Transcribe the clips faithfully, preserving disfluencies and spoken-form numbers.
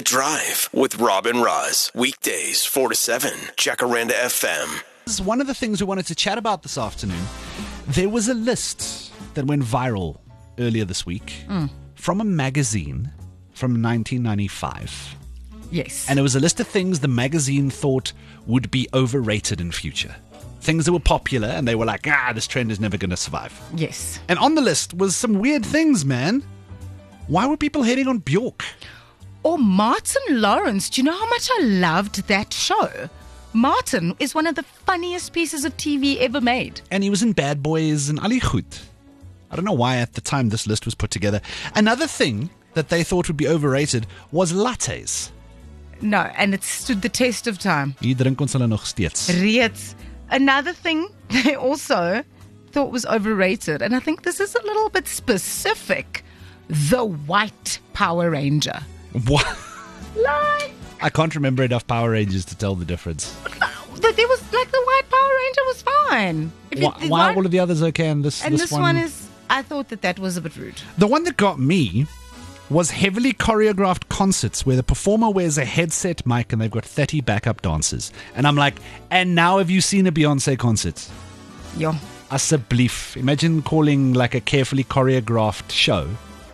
Drive with Rob and Roz. Weekdays, four to seven. Jacaranda F M. This is one of the things we wanted to chat about this afternoon. There was a list that went viral earlier this week mm. from a magazine from nineteen ninety-five. Yes. And it was a list of things the magazine thought would be overrated in future. Things that were popular, and they were like, ah, this trend is never going to survive. Yes. And on the list was some weird things, man. Why were people hating on Bjork? Or Martin Lawrence. Do you know how much I loved that show? Martin is one of the funniest pieces of T V ever made. And he was in Bad Boys and Ali Goed. I don't know why at the time this list was put together. Another thing that they thought would be overrated was lattes. No, and it stood the test of time. Hier drink ons hulle nog steeds. Reeds. Another thing they also thought was overrated, and I think this is a little bit specific, the white Power Ranger. What? Like, I can't remember enough Power Rangers to tell the difference. There was, like, the white Power Ranger was fine. If Why, you, why one, are all of the others okay and this, and this, this one... one is, I thought that that was a bit rude. The one that got me was heavily choreographed concerts where the performer wears a headset mic and they've got thirty backup dancers. And I'm like, and now have you seen a Beyonce concert? Yeah. Asseblief. Imagine calling like a carefully choreographed show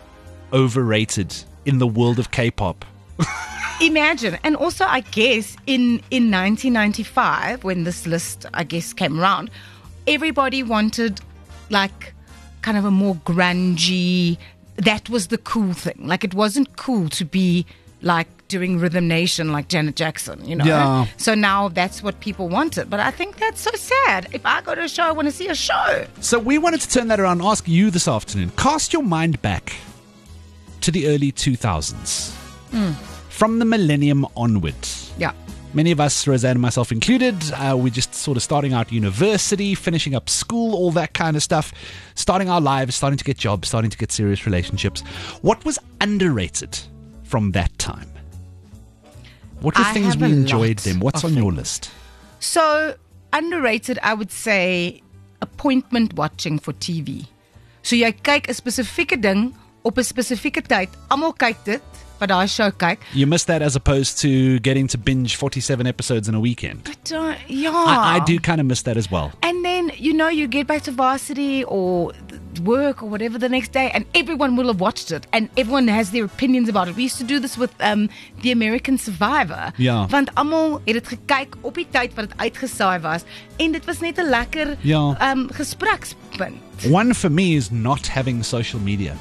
overrated in the world of K-pop. Imagine. And also, I guess, in, in nineteen ninety-five, when this list, I guess, came around, everybody wanted, like, kind of a more grungy... That was the cool thing. Like, it wasn't cool to be, like, doing Rhythm Nation like Janet Jackson, you know? Yeah. So now that's what people wanted. But I think that's so sad. If I go to a show, I want to see a show. So we wanted to turn that around and ask you this afternoon. Cast your mind back to the early two thousands. Mm. From the millennium onward. Yeah. Many of us, Roseanne and myself included, uh, we're just sort of starting out university, finishing up school, all that kind of stuff, starting our lives, starting to get jobs, starting to get serious relationships. What was underrated from that time? What were I things have we a enjoyed lot them? What's of on your things. list? So, underrated, I would say, appointment watching for T V. So jy kyk 'n spesifieke ding op 'n spesifieke tyd. Almal kyk dit, wat daai show kyk. You missed that as opposed to getting to binge forty-seven episodes in a weekend. But uh, yeah. I, I do kind of miss that as well. And then, you know, you get back to varsity or work or whatever the next day, and everyone will have watched it, and everyone has their opinions about it. We used to do this with um, The American Survivor. Ja. Want almal het dit gekyk op die tyd wat dit uitgesaai was, en dit was net 'n lekker Ja. um, gesprekspunt. One for me is not having social media.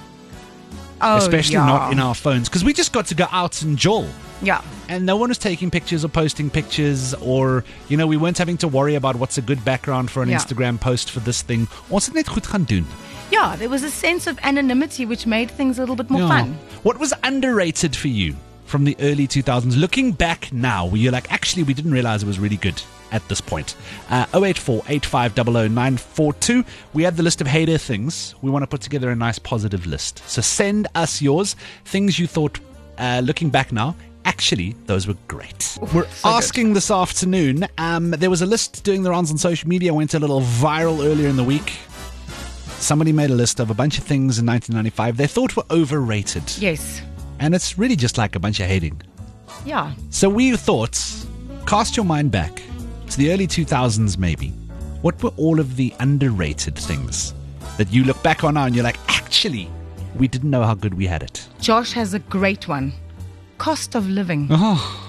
Oh, Especially ja. not in our phones, because we just got to go out and jol. Yeah. And no one was taking pictures or posting pictures, or, you know, we weren't having to worry about what's a good background for an Yeah. Instagram post for this thing. Ons het net goed gaan doen. Yeah, there was a sense of anonymity which made things a little bit more Ja. fun. What was underrated for you from the early two thousands? Looking back now, where you're like, actually, we didn't realize it was really good at this point. Uh, oh eight four, eight five zero zero, nine four two. We had the list of hater things. We want to put together a nice positive list. So send us yours. Things you thought, uh, looking back now, actually, those were great. Oof, We're so asking good. this afternoon. Um, there was a list doing the rounds on social media, went a little viral earlier in the week. Somebody made a list of a bunch of things in nineteen ninety-five they thought were overrated. Yes. And it's really just like a bunch of hating. Yeah. So we thought, cast your mind back to the early two thousands maybe. What were all of the underrated things that you look back on now and you're like, actually, we didn't know how good we had it? Josh has a great one. Cost of living. Oh,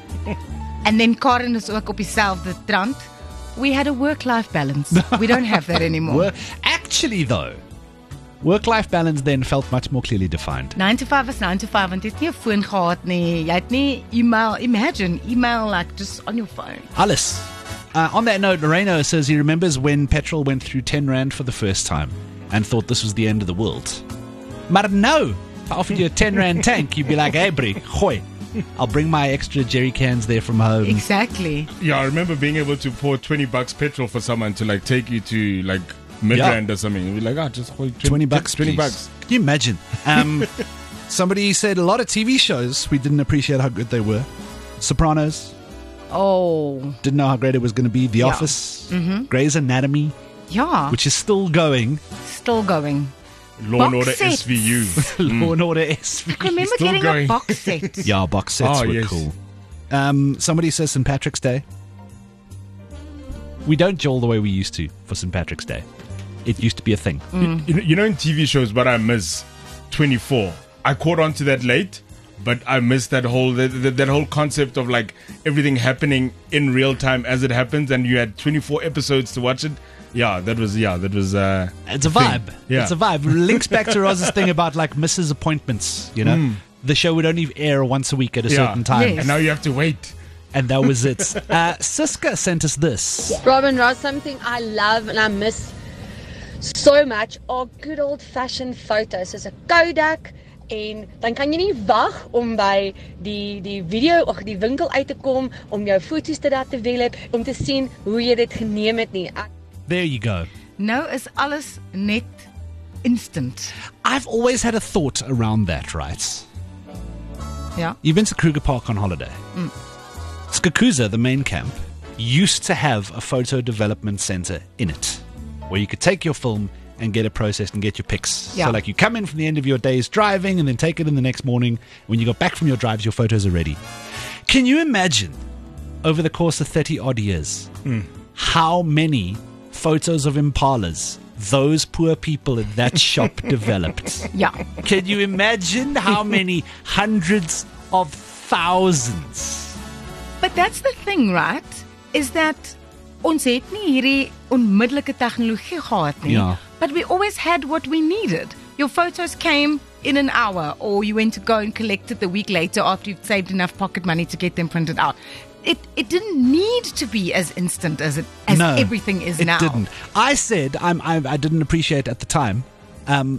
And then Karen is ook op dieselfde trant. We had a work-life balance. We don't have that anymore. Wor- actually, though, work-life balance then felt much more clearly defined. nine to five was nine to five, want jy het nie 'n foon gehad nie. Jy het nie email, imagine, email like just on your phone. Alice. Uh, on that note, Loreno says he remembers when petrol went through ten rand for the first time and thought this was the end of the world. Maar no, if I offered you a ten rand tank, you'd be like, hey, brie, gooi. I'll bring my extra jerry cans there from home. Exactly. Yeah, I remember being able to pour twenty bucks petrol for someone to like take you to like Midrand or something. You'd be like, ah, just hold twenty, twenty bucks, twenty please. bucks. Can you imagine? Um, somebody said a lot of T V shows, we didn't appreciate how good they were. Sopranos, Oh, didn't know how great it was going to be. The Yeah. Office, Grey's Anatomy, yeah. which is still going. Still going. Law and Box Order sets. S V U. Law and Order S V U. I remember Still getting going. a box set. Yeah, box sets Oh, were yes. cool. Um, somebody says Saint Patrick's Day. We don't jaw the way we used to for Saint Patrick's Day. It used to be a thing. Mm. You, know, you know, in T V shows, what I miss, twenty-four. I caught on to that late, but I missed that whole that, that, that whole concept of like everything happening in real time as it happens, and you had twenty-four episodes to watch it. Yeah, that was yeah, that was. Uh, It's a thing. vibe. Yeah. It's a vibe. Links back to Roz's thing about like Missus Appointments, you know? The show would only air once a week at a Yeah. certain time. Yes. And now you have to wait. And that was it. Uh, Siska sent us this. Robin Ross, something I love and I miss so much are good old fashioned photos. Soos 'n Kodak en dan kan jy nie wag om by die die video of die winkel uit te kom om jou foto's te laat develop om te sien hoe jy dit geneem het nie. Ek There you go. Nou is alles net instant. I've always had a thought around that, right? Ja. You've been to Kruger Park on holiday. Mm. Skakuza, the main camp, used to have a photo development center in it where you could take your film and get it processed and get your pics. Yeah. So like you come in from the end of your day's driving and then take it in the next morning. When you go back from your drives, your photos are ready. Can you imagine over the course of thirty odd years how many photos of impalas those poor people in that shop developed? Ja. Can you imagine how many hundreds of thousands? But that's the thing, right? Is that ons het nie hierdie onmiddellike tegnologie gehad nie. Ja. But we always had what we needed. Your photos came in an hour, or you went to go and collect it the week later after you've saved enough pocket money to get them printed out. It it didn't need to be as instant as it as No, everything is it now. didn't. I said I'm, I, I didn't appreciate at the time um,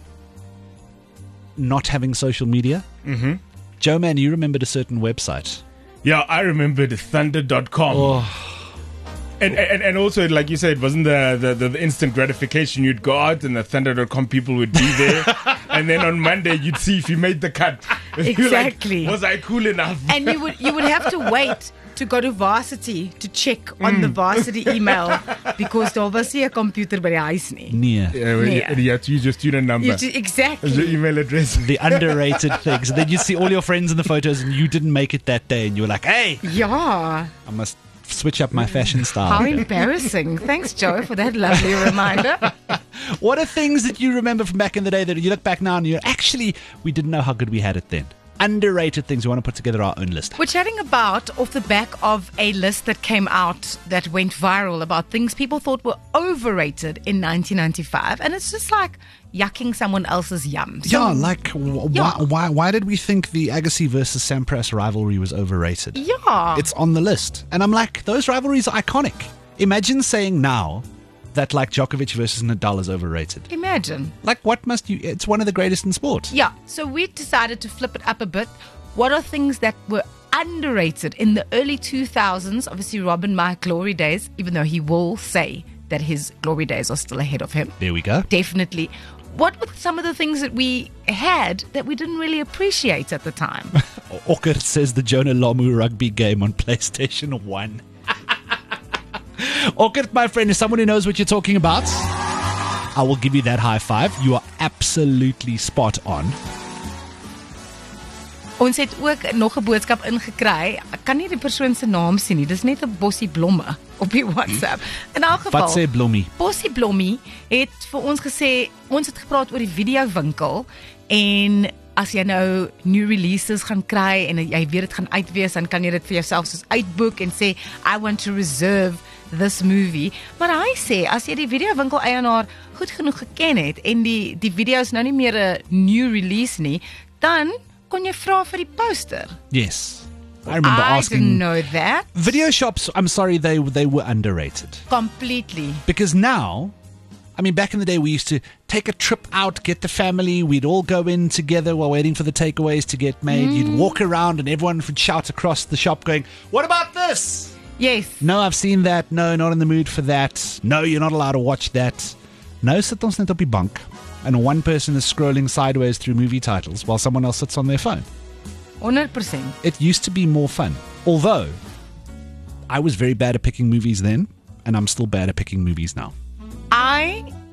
not having social media. Mm-hmm. Joe, man, you remembered a certain website. Yeah, I remembered thunder dot com. And, and and also, like you said, it wasn't the, the, the, the instant gratification. You'd go out and the thunder dot com people would be there. And then on Monday, you'd see if you made the cut. You're like, Exactly. was I cool enough? And you would you would have to wait to go to varsity to check on the varsity email because daar was nie 'n computer by die huis nie. Near. Yeah, well, Yeah. you, you have to use your student number. You ju- exactly. as your email address. The underrated things. Then you'd see all your friends in the photos and you didn't make it that day and you were like, hey, Ja. I must switch up my fashion How style. embarrassing. Thanks, Joe, for that lovely reminder. What are things that you remember from back in the day that you look back now and you're actually, we didn't know how good we had it then? Underrated things. We want to put together our own list. We're chatting about, off the back of a list that came out that went viral about things people thought were overrated in nineteen ninety-five. And it's just like yucking someone else's yum. So, Yeah, like w- Yeah. Why, why why did we think the Agassi versus Sampras rivalry was overrated? yeah. It's on the list. And I'm like, those rivalries are iconic. Imagine saying now that like Djokovic versus Nadal is overrated. Imagine. Like what must you, it's one of the greatest in sport. Yeah. So we decided to flip it up a bit. What are things that were underrated in the early two thousands? Obviously, Robin, my glory days, even though he will say that his glory days are still ahead of him. There we go. Definitely. What were some of the things that we had that we didn't really appreciate at the time? Ocker says the Jonah Lomu rugby game on PlayStation one. Ocker, my friend, is someone who knows what you're talking about. I will give you that high five. You are absolutely spot on. Ons het ook nog 'n boodskap ingekry. Ek kan nie die persoon se naam sien nie. Dis net 'n bossie blomme op die WhatsApp. In elk geval, Wat sê Blommie? Bossie Blommie het vir ons gesê, ons het gepraat oor die videowinkel en as jy nou new releases gaan kry en jy weet dit gaan uitwees, dan kan jy dit vir jouself soos uitboek en sê I want to reserve this movie. Maar hy sê as jy die videowinkel eienaar goed genoeg geken het en die die video is nou nie meer 'n new release nie, dan kon jy vra vir die poster. Yes. I remember I asking. didn't know that. Video shops, I'm sorry, they they were underrated. Completely. Because now, I mean, back in the day, we used to take a trip out, get the family, we'd all go in together while waiting for the takeaways to get made. Mm. You'd walk around and everyone would shout across the shop going, what about this? Yes. No, I've seen that. No, not in the mood for that. No, you're not allowed to watch that. No, sit ons net op die bank. And one person is scrolling sideways through movie titles while someone else sits on their phone. one hundred percent. It used to be more fun. Although, I was very bad at picking movies then, and I'm still bad at picking movies now. I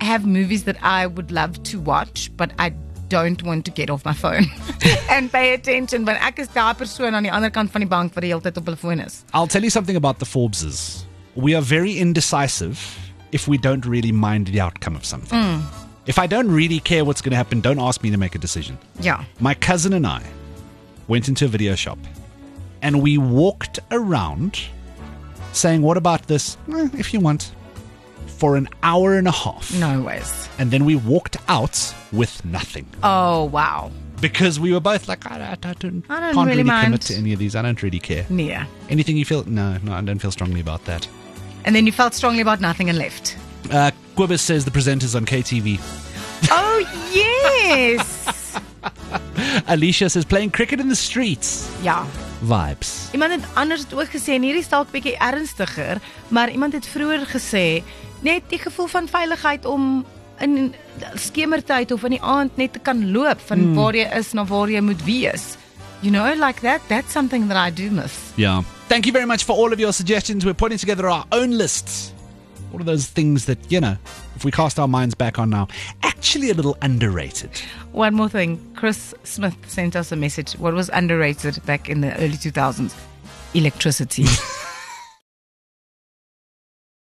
have movies that I would love to watch, but I don't want to get off my phone and pay attention. Want ek is daai persoon aan die ander kant van die bank wat die hele tyd op hulle foon is. I'll tell you something about the Forbeses. We are very indecisive if we don't really mind the outcome of something. Mm. If I don't really care what's going to happen, don't ask me to make a decision. Yeah. My cousin and I went into a video shop and we walked around saying, what about this? Eh, if you want. For an hour and a half. No ways. And then we walked out with nothing. Oh, wow. Because we were both like, I, I, I don't, I don't can't really really mind. commit to any of these. I don't really care. Yeah. Anything you feel? No, no, I don't feel strongly about that. And then you felt strongly about nothing and left. Uh, Quibus says the presenters on K T V. Oh, yes. Alicia says playing cricket in the streets. Ja. Vibes. Iemand het anders ook gesê, en hierdie is dalk bietjie ernstiger, maar iemand het vroeër gesê, net die gevoel van veiligheid om in skemertyd of in die aand net te kan loop van mm. waar jy is na waar jy moet wees. You know, like that, that's something that I do miss. Yeah. Thank you very much for all of your suggestions. We're putting together our own lists. All of those things that, you know, if we cast our minds back on now, actually a little underrated. One more thing. Chris Smith sent us a message. What was underrated back in the early two thousands? Electricity.